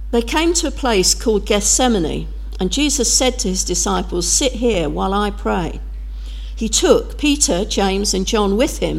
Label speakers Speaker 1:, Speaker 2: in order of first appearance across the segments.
Speaker 1: They came to a place called Gethsemane, and Jesus said to his disciples, "Sit here while I pray." He took Peter, James, and John with him.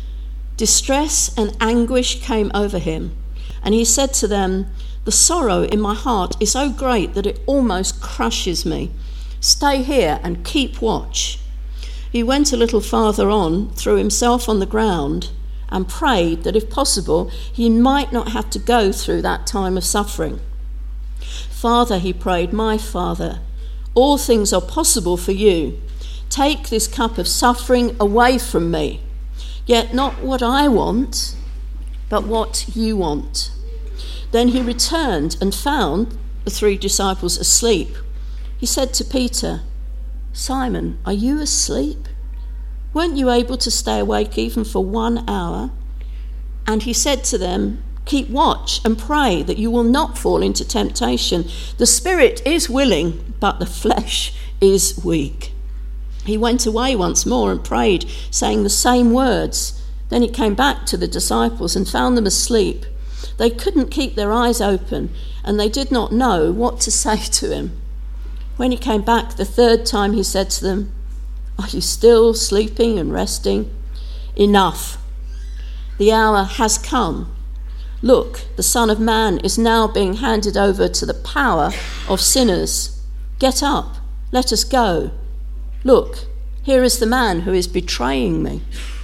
Speaker 1: Distress and anguish came over him, and he said to them, "The sorrow in my heart is so great that it almost crushes me. Stay here and keep watch." He went a little farther on, threw himself on the ground, and prayed that if possible he might not have to go through that time of suffering. "Father," he prayed, "my Father, all things are possible for you. Take this cup of suffering away from me, yet not what I want, but what you want." Then he returned and found the 3 disciples asleep. He said to Peter, "Simon, are you asleep? Weren't you able to stay awake even for 1 hour?" And he said to them, "Keep watch and pray that you will not fall into temptation. The spirit is willing, but the flesh is weak." He went away once more and prayed, saying the same words. Then he came back to the disciples and found them asleep. They couldn't keep their eyes open, and they did not know what to say to him. When he came back the 3rd time, he said to them, "Are you still sleeping and resting? Enough. The hour has come. Look, the Son of Man is now being handed over to the power of sinners. Get up, let us go. Look, here is the man who is betraying me."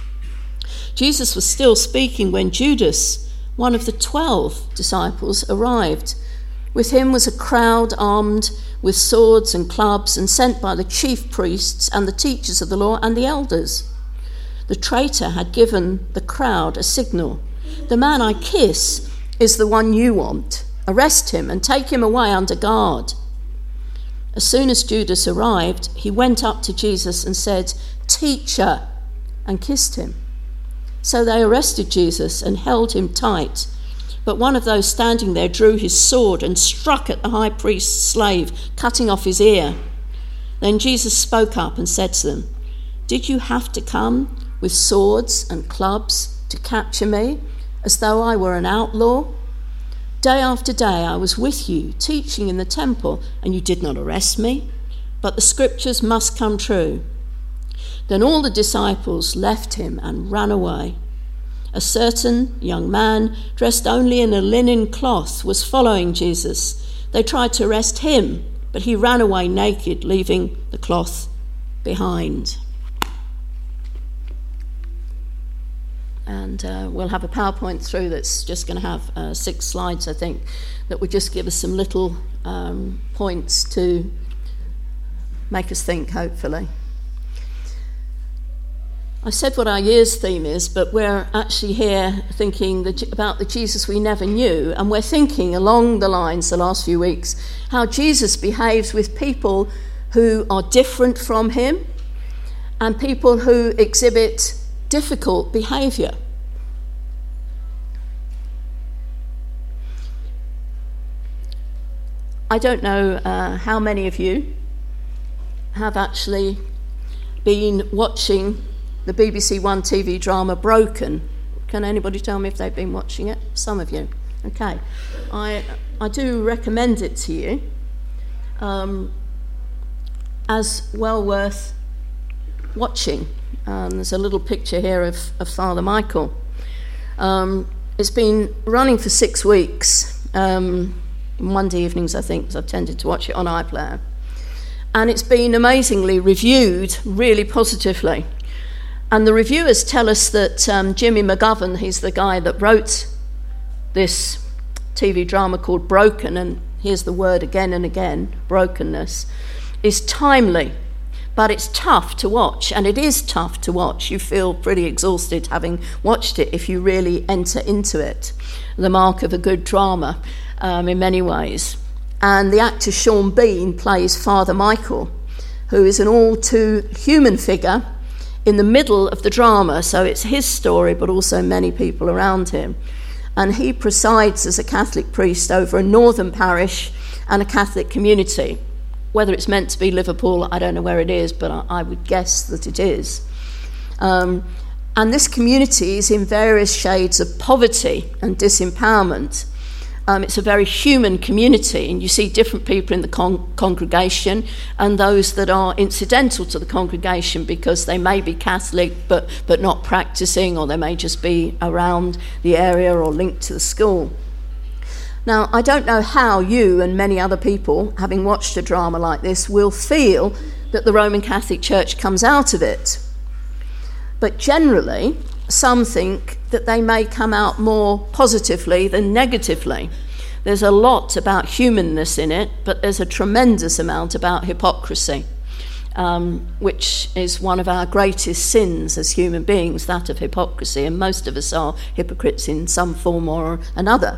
Speaker 1: Jesus was still speaking when Judas, one of the 12 disciples, arrived. With him was a crowd armed with swords and clubs and sent by the chief priests and the teachers of the law and the elders. The traitor had given the crowd a signal. "The man I kiss is the one you want. Arrest him and take him away under guard." As soon as Judas arrived, he went up to Jesus and said, "Teacher," and kissed him. So they arrested Jesus and held him tight. But one of those standing there drew his sword and struck at the high priest's slave, cutting off his ear. Then Jesus spoke up and said to them, "Did you have to come with swords and clubs to capture me, as though I were an outlaw? Day after day I was with you, teaching in the temple, and you did not arrest me. But the scriptures must come true." Then all the disciples left him and ran away. A certain young man, dressed only in a linen cloth, was following Jesus. They tried to arrest him, but he ran away naked, leaving the cloth behind. And we'll have a PowerPoint through that's just going to have 6 slides, I think, that will just give us some little points to make us think, hopefully. I said what our year's theme is, but we're actually here thinking about the Jesus we never knew, and we're thinking along the lines the last few weeks how Jesus behaves with people who are different from him and people who exhibit difficult behaviour. I don't know how many of you have actually been watching the BBC One TV drama Broken. Can anybody tell me if they've been watching it? Some of you. Okay. I do recommend it to you as well worth watching. There's a little picture here of Father Michael. It's been running for 6 weeks, Monday evenings I think, because I've tended to watch it on iPlayer. And it's been amazingly reviewed really positively. And the reviewers tell us that Jimmy McGovern, he's the guy that wrote this TV drama called Broken, and here's the word again and again, brokenness, is timely, but it's tough to watch, and it is tough to watch. You feel pretty exhausted having watched it if you really enter into it. The mark of a good drama in many ways. And the actor Sean Bean plays Father Michael, who is an all too human figure in the middle of the drama, so it's his story but also many people around him. And he presides as a Catholic priest over a northern parish and a Catholic community. Whether it's meant to be Liverpool, I don't know where it is, but I would guess that it is. And this community is in various shades of poverty and disempowerment. It's a very human community, and you see different people in the congregation and those that are incidental to the congregation because they may be Catholic but not practicing, or they may just be around the area or linked to the school. Now, I don't know how you and many other people, having watched a drama like this, will feel that the Roman Catholic Church comes out of it. But generally, some think that they may come out more positively than negatively. There's a lot about humanness in it, but there's a tremendous amount about hypocrisy, which is one of our greatest sins as human beings, that of hypocrisy, and most of us are hypocrites in some form or another.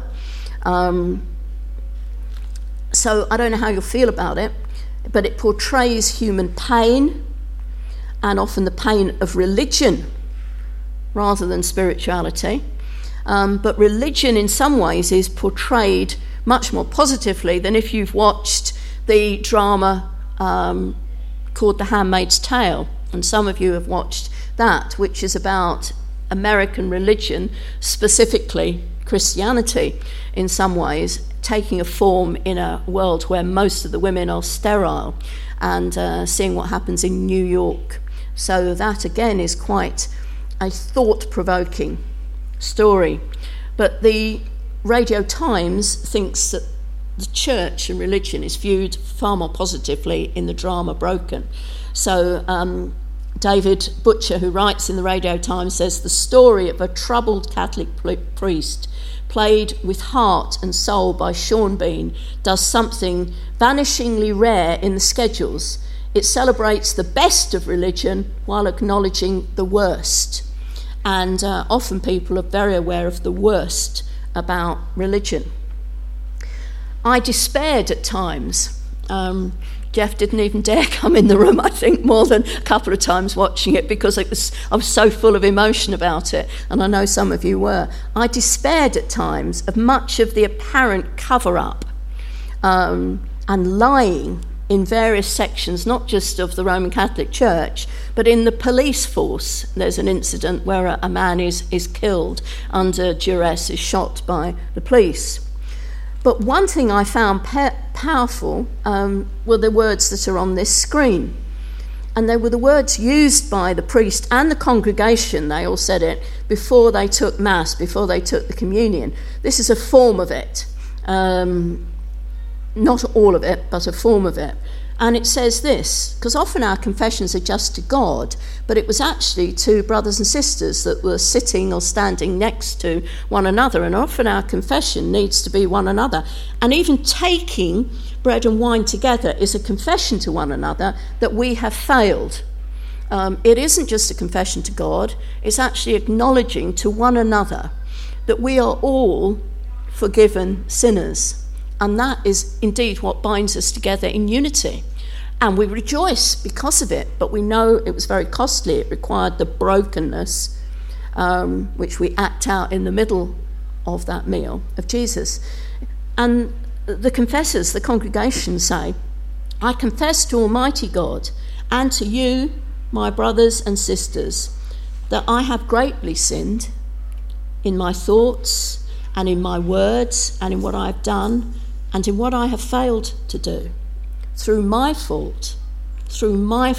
Speaker 1: So I don't know how you'll feel about it, but it portrays human pain, and often the pain of religion rather than spirituality. But religion in some ways is portrayed much more positively than if you've watched the drama called The Handmaid's Tale, and some of you have watched that, which is about American religion, specifically Christianity, in some ways taking a form in a world where most of the women are sterile, and seeing what happens in New York. So that again is quite a thought-provoking story. But the Radio Times thinks that the church and religion is viewed far more positively in the drama Broken. So David Butcher, who writes in the Radio Times, says the story of a troubled Catholic priest played with heart and soul by Sean Bean does something vanishingly rare in the schedules. It celebrates the best of religion while acknowledging the worst. And often people are very aware of the worst about religion. I despaired at times. Jeff didn't even dare come in the room, I think, more than a couple of times watching it, because I was so full of emotion about it, and I know some of you were. I despaired at times of much of the apparent cover-up and lying in various sections, not just of the Roman Catholic Church, but in the police force. There's an incident where a man is killed under duress, is shot by the police. But one thing I found powerful were the words that are on this screen. And they were the words used by the priest and the congregation. They all said it before they took Mass, before they took the communion. This is a form of it. Not all of it, but a form of it. And it says this, because often our confessions are just to God, but it was actually to brothers and sisters that were sitting or standing next to one another, and often our confession needs to be one another. And even taking bread and wine together is a confession to one another that we have failed. It isn't just a confession to God, it's actually acknowledging to one another that we are all forgiven sinners. And that is indeed what binds us together in unity. And we rejoice because of it, but we know it was very costly. It required the brokenness, which we act out in the middle of that meal of Jesus. And the confessors, the congregation, say, I confess to Almighty God and to you, my brothers and sisters, that I have greatly sinned in my thoughts and in my words and in what I have done and in what I have failed to do, through my fault, through my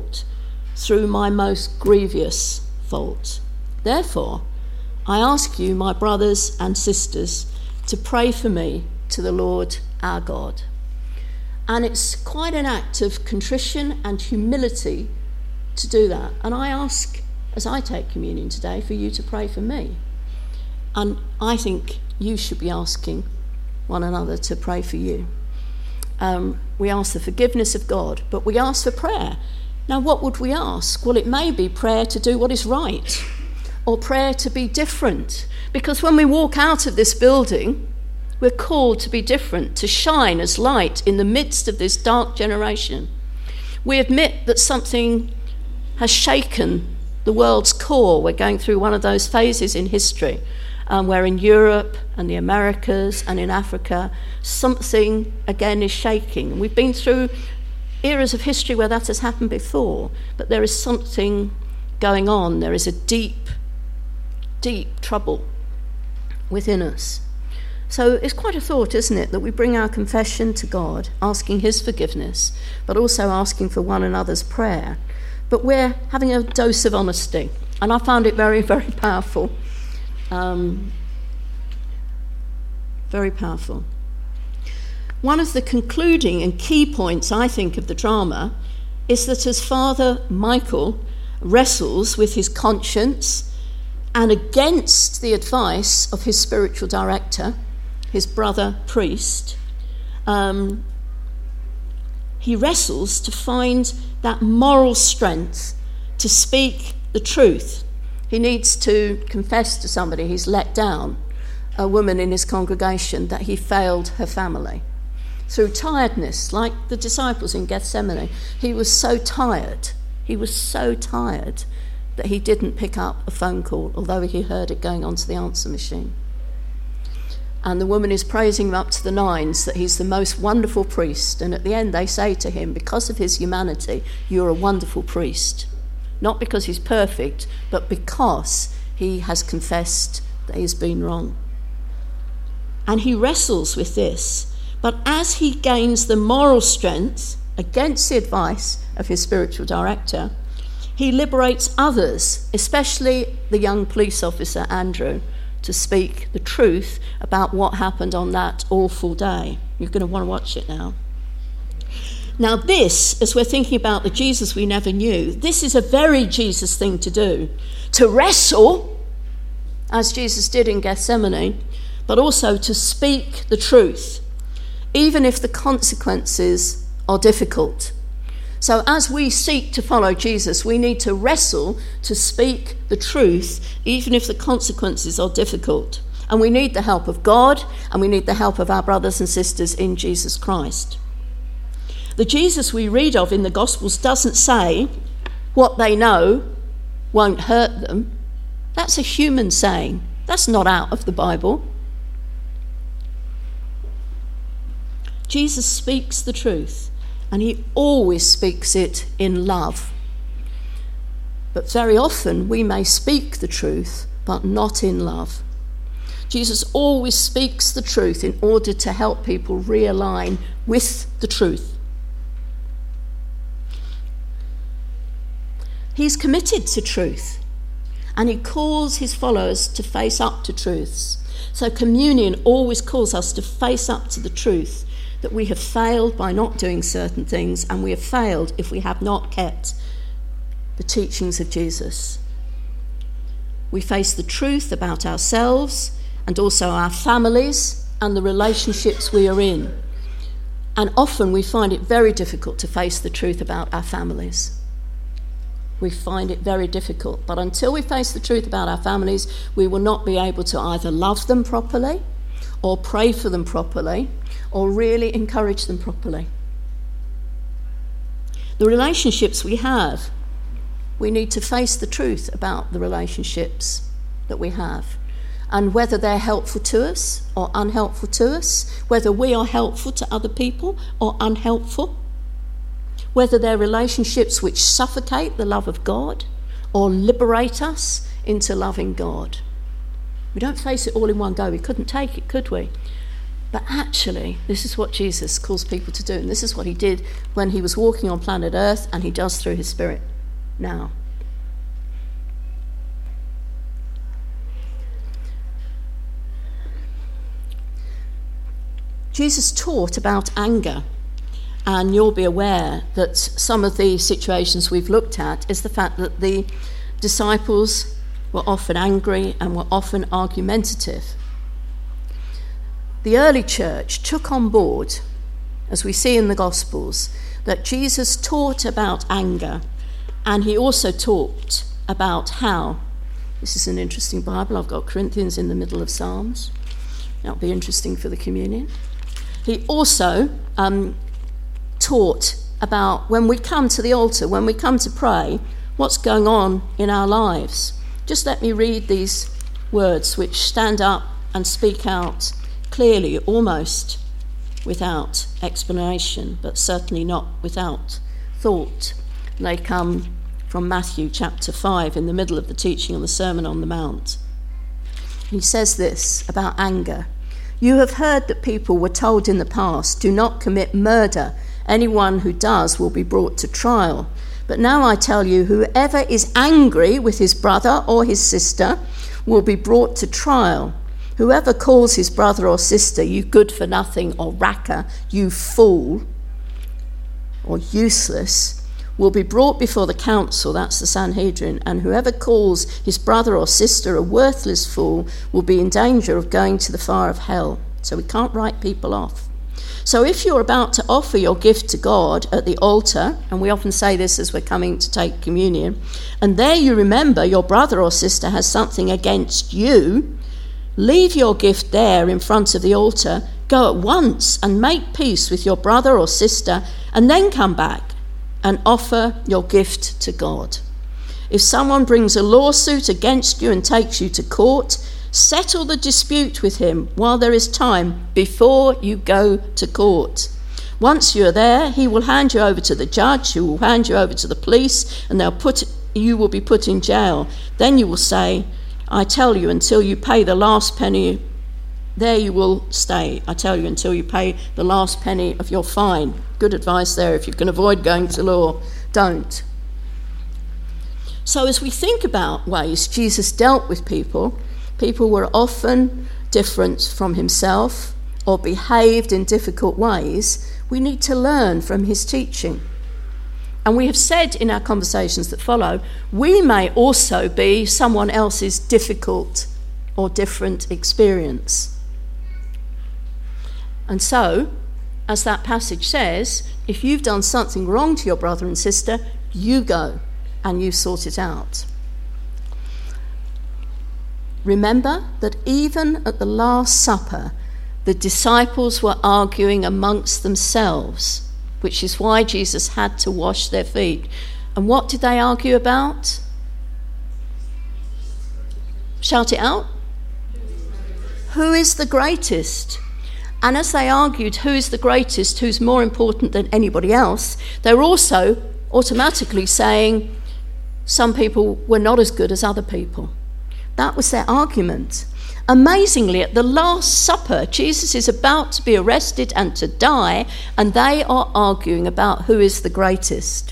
Speaker 1: most grievous fault. Therefore, I ask you, my brothers and sisters, to pray for me to the Lord our God. And it's quite an act of contrition and humility to do that. And I ask, as I take communion today, for you to pray for me. And I think you should be asking one another to pray for you. We ask the forgiveness of God, but we ask for prayer. Now, what would we ask? Well, it may be prayer to do what is right, or prayer to be different. Because when we walk out of this building, we're called to be different, to shine as light in the midst of this dark generation. We admit that something has shaken the world's core. We're going through one of those phases in history where in Europe and the Americas and in Africa, something again is shaking. We've been through eras of history where that has happened before, but there is something going on. There is a deep, deep trouble within us. So it's quite a thought, isn't it, that we bring our confession to God, asking his forgiveness, but also asking for one another's prayer. But we're having a dose of honesty, and I found it very, very powerful. Very powerful. One of the concluding and key points, I think, of the drama is that as Father Michael wrestles with his conscience and against the advice of his spiritual director, his brother priest, he wrestles to find that moral strength to speak the truth. He needs to confess to somebody he's let down, a woman in his congregation, that he failed her family. Through tiredness, like the disciples in Gethsemane, he was so tired that he didn't pick up a phone call, although he heard it going onto the answer machine. And the woman is praising him up to the nines that he's the most wonderful priest. And at the end they say to him, because of his humanity, you're a wonderful priest. Not because he's perfect, but because he has confessed that he's been wrong. And he wrestles with this. But as he gains the moral strength against the advice of his spiritual director, he liberates others, especially the young police officer, Andrew, to speak the truth about what happened on that awful day. You're going to want to watch it now. Now this, as we're thinking about the Jesus we never knew, this is a very Jesus thing to do. To wrestle, as Jesus did in Gethsemane, but also to speak the truth, even if the consequences are difficult. So as we seek to follow Jesus, we need to wrestle to speak the truth, even if the consequences are difficult. And we need the help of God, and we need the help of our brothers and sisters in Jesus Christ. The Jesus we read of in the Gospels doesn't say what they know won't hurt them. That's a human saying. That's not out of the Bible. Jesus speaks the truth, and he always speaks it in love. But very often we may speak the truth, but not in love. Jesus always speaks the truth in order to help people realign with the truth. He's committed to truth, and he calls his followers to face up to truths. So communion always calls us to face up to the truth that we have failed by not doing certain things, and we have failed if we have not kept the teachings of Jesus. We face the truth about ourselves and also our families and the relationships we are in. And often we find it very difficult to face the truth about our families. We find it very difficult. But until we face the truth about our families, we will not be able to either love them properly or pray for them properly or really encourage them properly. The relationships we have, we need to face the truth about the relationships that we have, and whether they're helpful to us or unhelpful to us, whether we are helpful to other people or unhelpful, whether they're relationships which suffocate the love of God or liberate us into loving God. We don't face it all in one go. We couldn't take it, could we? But actually, this is what Jesus calls people to do, and this is what he did when he was walking on planet Earth, and he does through his Spirit now. Jesus taught about anger, and you'll be aware that some of the situations we've looked at is the fact that the disciples were often angry and were often argumentative. The early church took on board, as we see in the Gospels, that Jesus taught about anger, and he also talked about how, this is an interesting Bible, I've got Corinthians in the middle of Psalms, that'll be interesting for the communion. He also taught about when we come to the altar, when we come to pray, what's going on in our lives. Just let me read these words which stand up and speak out clearly, almost without explanation, but certainly not without thought. They come from Matthew chapter 5, in the middle of the teaching on the Sermon on the Mount. He says this about anger. You have heard that people were told in the past, do not commit murder. Anyone who does will be brought to trial. But now I tell you, whoever is angry with his brother or his sister will be brought to trial. Whoever calls his brother or sister, you good for nothing, or raca, you fool, or useless, will be brought before the council, that's the Sanhedrin, and whoever calls his brother or sister a worthless fool will be in danger of going to the fire of hell. So we can't write people off. So if you're about to offer your gift to God at the altar, and we often say this as we're coming to take communion, and there you remember your brother or sister has something against you, leave your gift there in front of the altar, go at once and make peace with your brother or sister, and then come back and offer your gift to God. If someone brings a lawsuit against you and takes you to court, settle the dispute with him while there is time before you go to court. Once you are there, he will hand you over to the judge, who will hand you over to the police, and you will be put in jail. Then you will say, I tell you, until you pay the last penny, there you will stay. I tell you, until you pay the last penny of your fine. Good advice there. If you can avoid going to law, don't. So as we think about ways Jesus dealt with people were often different from himself or behaved in difficult ways. We need to learn from his teaching. And we have said in our conversations that follow, we may also be someone else's difficult or different experience. And so, as that passage says, if you've done something wrong to your brother and sister, you go and you sort it out. Remember that even at the Last Supper, the disciples were arguing amongst themselves, which is why Jesus had to wash their feet. And what did they argue about? Shout it out. Who is the greatest? And as they argued who is the greatest, who's more important than anybody else, they were also automatically saying some people were not as good as other people. That was their argument. Amazingly, at the Last Supper, Jesus is about to be arrested and to die, and they are arguing about who is the greatest.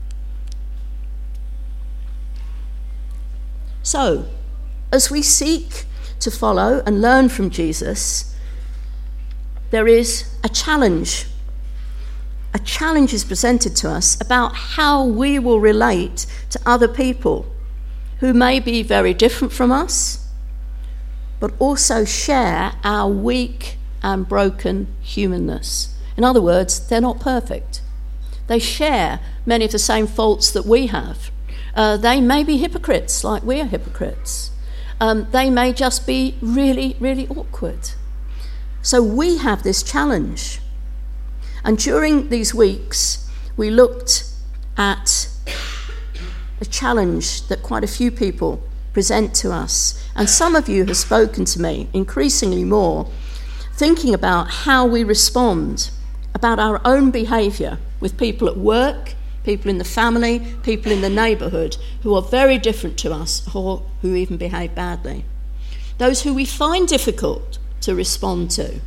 Speaker 1: So, as we seek to follow and learn from Jesus, there is a challenge. A challenge is presented to us about how we will relate to other people who may be very different from us, but also share our weak and broken humanness. In other words, they're not perfect. They share many of the same faults that we have. They may be hypocrites like we are hypocrites. They may just be really, really awkward. So we have this challenge. And during these weeks, we looked at a challenge that quite a few people present to us. And some of you have spoken to me, increasingly more, thinking about how we respond, about our own behaviour with people at work, people in the family, people in the neighbourhood who are very different to us or who even behave badly. Those who we find difficult to respond to.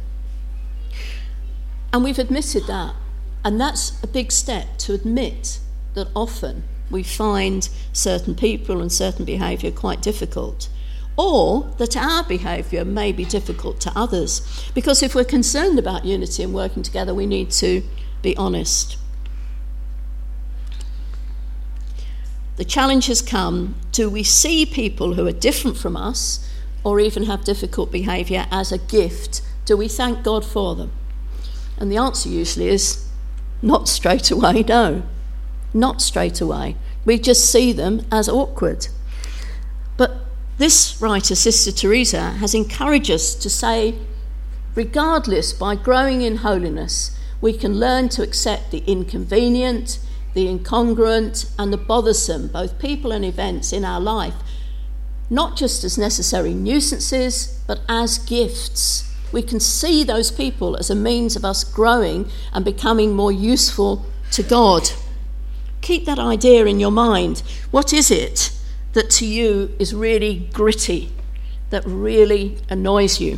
Speaker 1: And we've admitted that. And that's a big step, to admit that often we find certain people and certain behaviour quite difficult, or that our behaviour may be difficult to others. Because if we're concerned about unity and working together, we need to be honest. The challenge has come: do we see people who are different from us or even have difficult behaviour as a gift? Do we thank God for them? And the answer usually is not straight away, no. Not straight away. We just see them as awkward. But this writer, Sister Teresa, has encouraged us to say, regardless, by growing in holiness, we can learn to accept the inconvenient, the incongruent, and the bothersome, both people and events in our life, not just as necessary nuisances, but as gifts. We can see those people as a means of us growing and becoming more useful to God. Keep that idea in your mind. What is it that to you is really gritty, that really annoys you?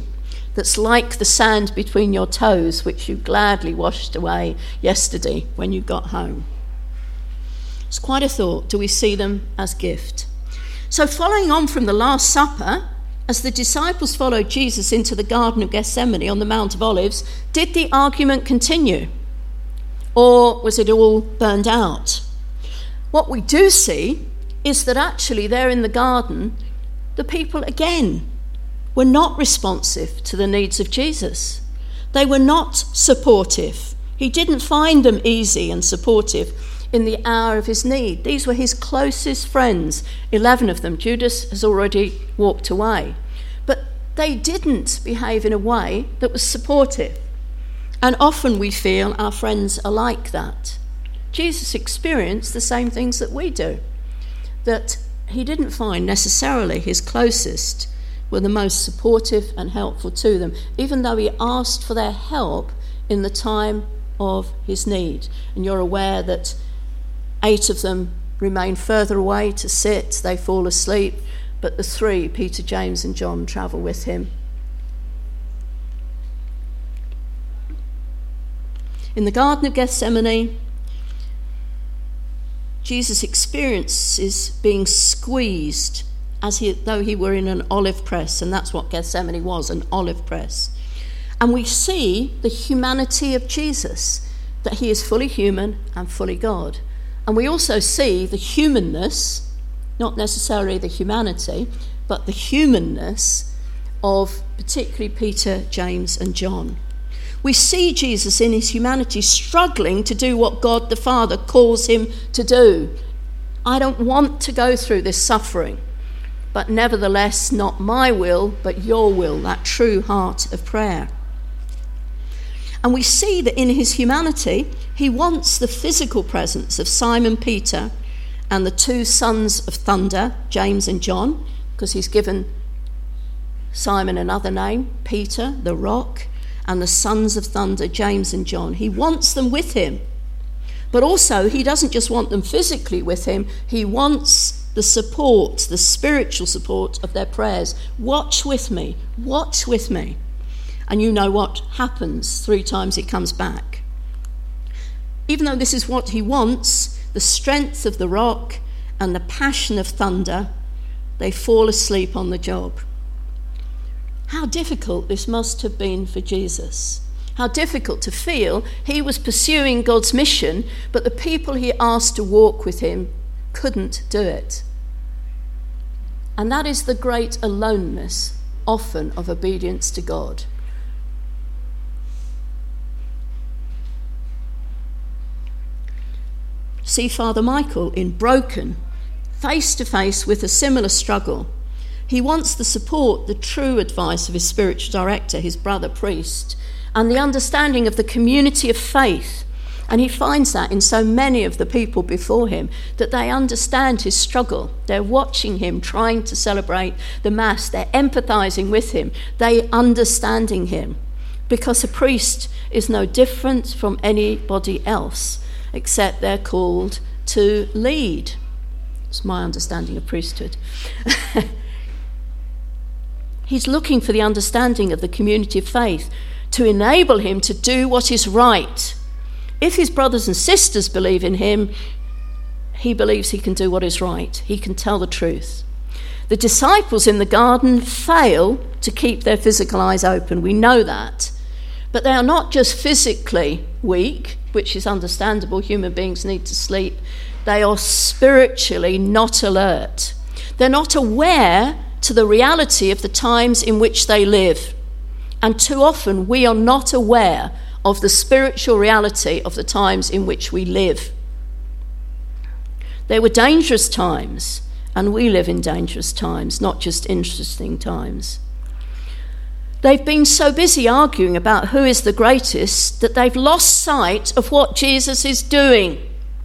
Speaker 1: that's like the sand between your toes, which you gladly washed away yesterday when you got home. It's quite a thought. Do we see them as gift? So following on from the Last Supper, as the disciples followed Jesus into the Garden of Gethsemane on the Mount of Olives, did the argument continue? Or was it all burned out? What we do see is that actually there in the garden, the people again were not responsive to the needs of Jesus. They were not supportive. He didn't find them easy and supportive in the hour of his need. These were his closest friends, 11 of them. Judas has already walked away. But they didn't behave in a way that was supportive. And often we feel our friends are like that. Jesus experienced the same things that we do, that he didn't find necessarily his closest were the most supportive and helpful to them, even though he asked for their help in the time of his need. And you're aware that 8 of them remain further away to sit, they fall asleep, but the 3, Peter, James and John, travel with him. In the Garden of Gethsemane, Jesus experiences being squeezed as though he were in an olive press, and that's what Gethsemane was, an olive press. And we see the humanity of Jesus, that he is fully human and fully God. And we also see the humanness, not necessarily the humanity, but the humanness of particularly Peter, James and John. We see Jesus in his humanity struggling to do what God the Father calls him to do. I don't want to go through this suffering, but nevertheless, not my will, but your will, that true heart of prayer. And we see that in his humanity, he wants the physical presence of Simon Peter and the 2 sons of thunder, James and John, because he's given Simon another name, Peter, the rock, and the sons of thunder, James and John. He wants them with him. But also, he doesn't just want them physically with him, he wants the support, the spiritual support of their prayers. Watch with me, watch with me. And you know what happens 3 times he comes back. Even though this is what he wants, the strength of the rock and the passion of thunder, they fall asleep on the job. How difficult this must have been for Jesus. How difficult to feel he was pursuing God's mission, but the people he asked to walk with him couldn't do it. And that is the great aloneness, often, of obedience to God. See Father Michael in Broken, face to face with a similar struggle. He wants the support, the true advice of his spiritual director, his brother priest, and the understanding of the community of faith. And he finds that in so many of the people before him, that they understand his struggle. They're watching him, trying to celebrate the Mass. They're empathizing with him. They're understanding him. Because a priest is no different from anybody else, except they're called to lead. It's my understanding of priesthood. He's looking for the understanding of the community of faith to enable him to do what is right. If his brothers and sisters believe in him, he believes he can do what is right. He can tell the truth. The disciples in the garden fail to keep their physical eyes open. We know that. But they are not just physically weak, which is understandable. Human beings need to sleep. They are spiritually not alert. They're not aware to the reality of the times in which they live. And too often we are not aware of the spiritual reality of the times in which we live. They were dangerous times, and we live in dangerous times, not just interesting times. They've been so busy arguing about who is the greatest that they've lost sight of what Jesus is doing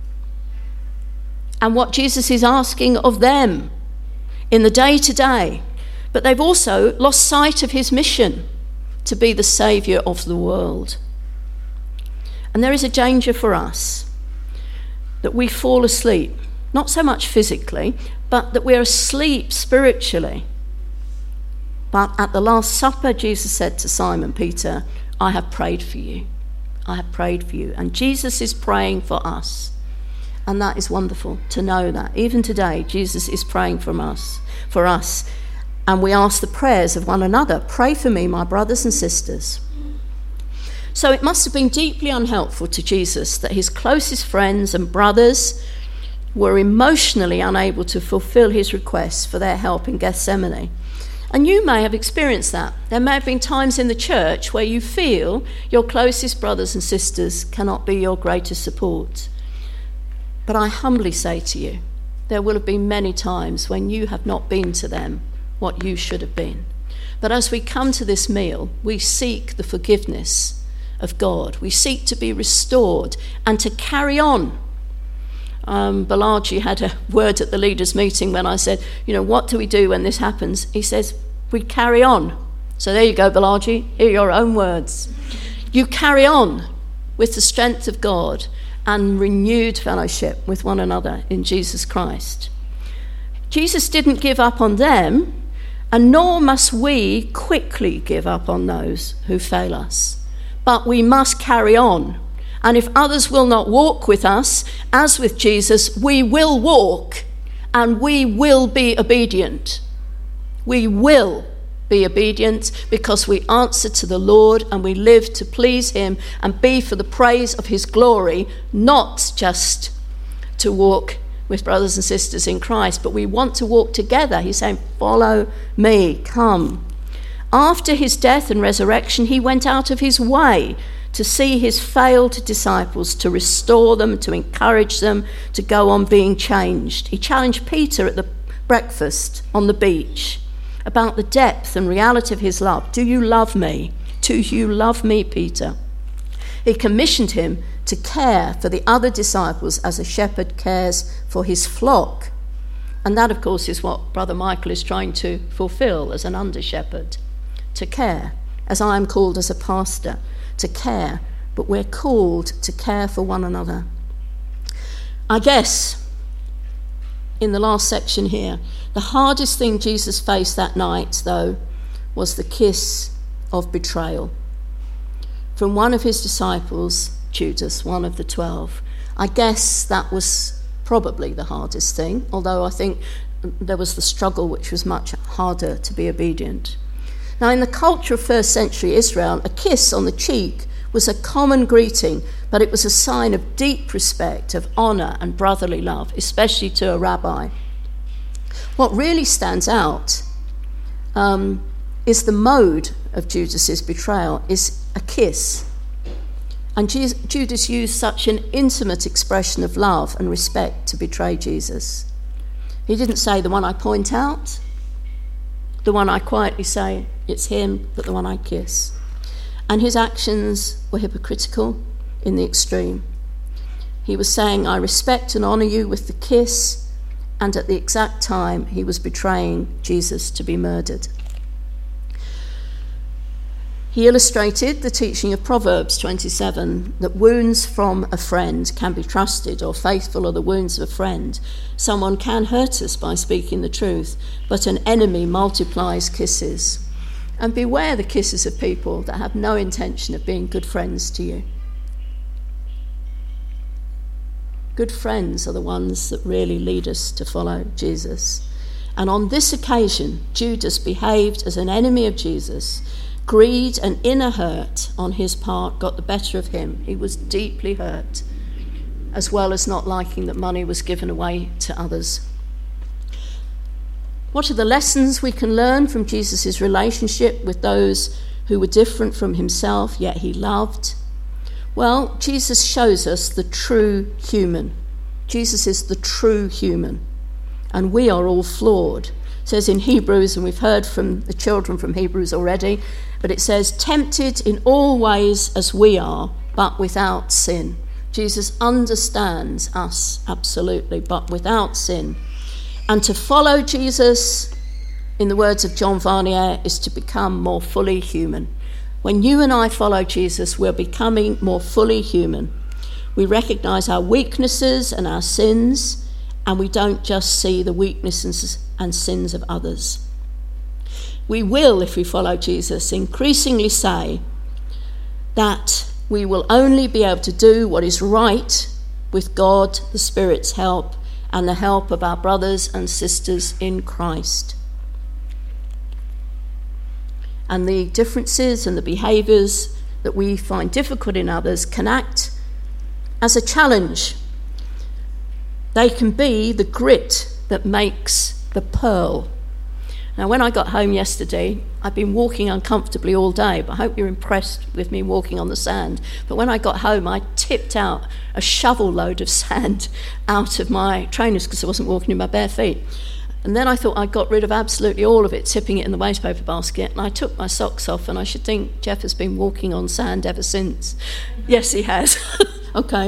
Speaker 1: and what Jesus is asking of them in the day-to-day. But they've also lost sight of his mission to be the saviour of the world. And there is a danger for us that we fall asleep, not so much physically, but that we're asleep spiritually But at the Last Supper, Jesus said to Simon Peter, I have prayed for you. I have prayed for you. And Jesus is praying for us. And that is wonderful to know that. Even today, Jesus is praying for us. And we ask the prayers of one another. Pray for me, my brothers and sisters. So it must have been deeply unhelpful to Jesus that his closest friends and brothers were emotionally unable to fulfill his requests for their help in Gethsemane. And you may have experienced that. There may have been times in the church where you feel your closest brothers and sisters cannot be your greatest support. But I humbly say to you, there will have been many times when you have not been to them what you should have been. But as we come to this meal, we seek the forgiveness of God. We seek to be restored and to carry on. Balaji had a word at the leaders' meeting when I said, what do we do when this happens? He says, we carry on. So there you go, Balaji, hear your own words. You carry on with the strength of God and renewed fellowship with one another in Jesus Christ. Jesus didn't give up on them, and nor must we quickly give up on those who fail us. But we must carry on. And if others will not walk with us, as with Jesus, we will walk and we will be obedient. We will be obedient because we answer to the Lord and we live to please him and be for the praise of his glory, not just to walk with brothers and sisters in Christ, but we want to walk together. He's saying, follow me, come. After his death and resurrection, he went out of his way to see his failed disciples, to restore them, to encourage them, to go on being changed. He challenged Peter at the breakfast on the beach about the depth and reality of his love. Do you love me? Do you love me, Peter? He commissioned him to care for the other disciples as a shepherd cares for his flock. And that, of course, is what Brother Michael is trying to fulfill as an under-shepherd, to care, as I am called as a pastor, to care, but we're called to care for one another. I guess, in the last section here, the hardest thing Jesus faced that night, though, was the kiss of betrayal from one of his disciples, Judas, one of the 12. I guess that was probably the hardest thing, although I think there was the struggle which was much harder to be obedient. Now, in the culture of first century Israel, a kiss on the cheek was a common greeting, but it was a sign of deep respect, of honour and brotherly love, especially to a rabbi. What really stands out is the mode of Judas's betrayal, is a kiss. And Judas used such an intimate expression of love and respect to betray Jesus. He didn't say, the one I point out, the one I quietly say, it's him, but the one I kiss. And his actions were hypocritical in the extreme. He was saying, I respect and honour you with the kiss, and at the exact time he was betraying Jesus to be murdered. He illustrated the teaching of Proverbs 27, that wounds from a friend can be trusted, or faithful are the wounds of a friend. Someone can hurt us by speaking the truth, but an enemy multiplies kisses. And beware the kisses of people that have no intention of being good friends to you. Good friends are the ones that really lead us to follow Jesus. And on this occasion, Judas behaved as an enemy of Jesus. Greed and inner hurt on his part got the better of him. He was deeply hurt, as well as not liking that money was given away to others. What are the lessons we can learn from Jesus' relationship with those who were different from himself, yet he loved? Well, Jesus shows us the true human. Jesus is the true human, and we are all flawed. It says in Hebrews, and we've heard from the children from Hebrews already, but it says, tempted in all ways as we are, but without sin. Jesus understands us absolutely, but without sin. And to follow Jesus, in the words of John Varnier, is to become more fully human. When you and I follow Jesus, we're becoming more fully human. We recognise our weaknesses and our sins, and we don't just see the weaknesses and sins of others. we will, if we follow Jesus, increasingly say that we will only be able to do what is right with God, the Spirit's help, and the help of our brothers and sisters in Christ. And the differences and the behaviours that we find difficult in others can act as a challenge. They can be the grit that makes the pearl. Now, when I got home yesterday, I'd been walking uncomfortably all day, but I hope you're impressed with me walking on the sand. But when I got home, I tipped out a shovel load of sand out of my trainers because I wasn't walking in my bare feet. And then I thought I got rid of absolutely all of it, tipping it in the waste paper basket. And I took my socks off, and I should think Jeff has been walking on sand ever since. Yes, he has. Okay.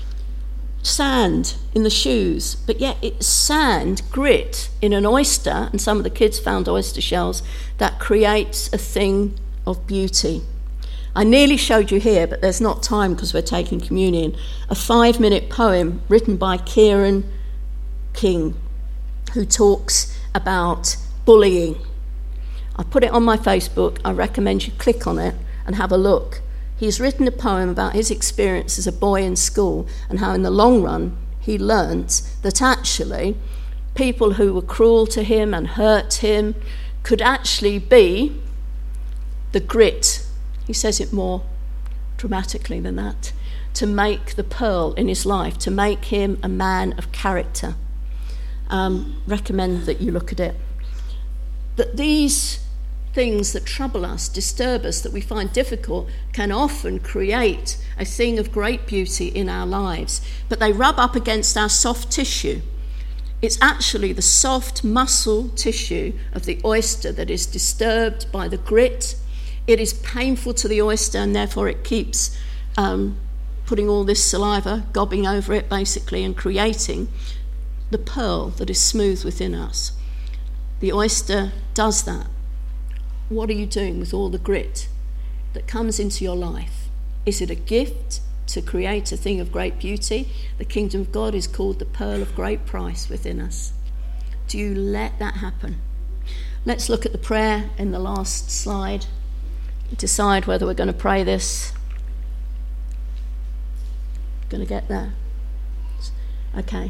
Speaker 1: Sand in the shoes, but yet it's sand, grit in an oyster, and some of the kids found oyster shells, that creates a thing of beauty. I nearly showed you here, but there's not time because we're taking communion, a 5-minute poem written by Kieran King, who talks about bullying. I put it on my Facebook. I recommend you click on it and have a look. He's written a poem about his experience as a boy in school and how in the long run he learnt that actually people who were cruel to him and hurt him could actually be the grit, he says it more dramatically than that, to make the pearl in his life, to make him a man of character. Recommend that you look at it. That these things that trouble us, disturb us, that we find difficult, can often create a thing of great beauty in our lives, but they rub up against our soft tissue. It's actually the soft muscle tissue of the oyster that is disturbed by the grit. It is painful to the oyster, and therefore it keeps putting all this saliva, gobbing over it basically, and creating the pearl that is smooth within us. The oyster does that. What are you doing with all the grit that comes into your life? Is it a gift to create a thing of great beauty? The kingdom of God is called the pearl of great price within us. Do you let that happen? Let's look at the prayer in the last slide. Decide whether we're going to pray this. Going to get there? Okay.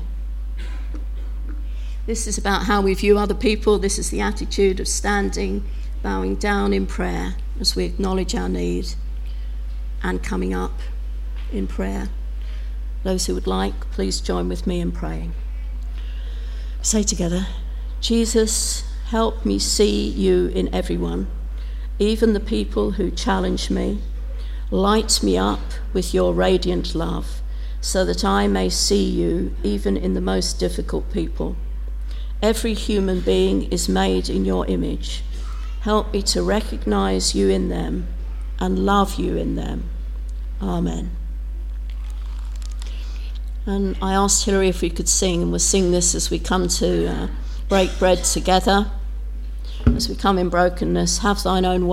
Speaker 1: This is about how we view other people. This is the attitude of standing, bowing down in prayer as we acknowledge our need, and coming up in prayer. Those who would like, please join with me in praying. Say together, Jesus, help me see you in everyone, even the people who challenge me. Light me up with your radiant love, so that I may see you even in the most difficult people. Every human being is made in your image. Help me to recognize you in them and love you in them. Amen. And I asked Hilary if we could sing, and we'll sing this as we come to break bread together, as we come in brokenness. Have thine own way.